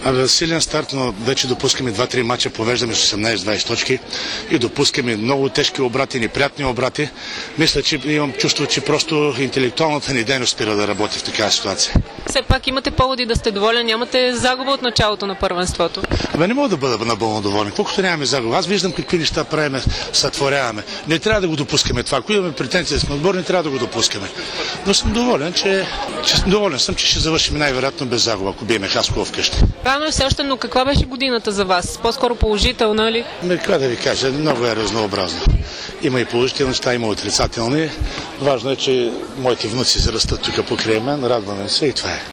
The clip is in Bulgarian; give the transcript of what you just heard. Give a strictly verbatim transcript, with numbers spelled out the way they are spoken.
Абе, силен старт, но вече допускаме два-три мача, повеждаме с осемнайсет-двайсет точки и допускаме много тежки обрати, неприятни обрати. Мисля, че имам чувство, че просто интелектуалната ни дейност спира да работи в такава ситуация. Все пак имате поводи да сте доволен, нямате загуба от началото на първенството. Абе, не мога да бъда напълно доволен. Колкото нямаме загуба. Аз виждам какви неща правим, сътворяваме. Не трябва да го допускаме това. Ако имаме претенция да сме отбор, не трябва да го допускаме. Но съм доволен, че, че доволен съм, че ще завършим най-вероятно без загуба, ако биеме Хасково вкъщи. Рано е все още, но каква беше годината за вас? По-скоро положителна ли? Ме, какво да ви кажа, много е разнообразно. Има и положителни неща, има отрицателни. Важно е, че моите внуци се растат тук покрай мен, радваме се и това е.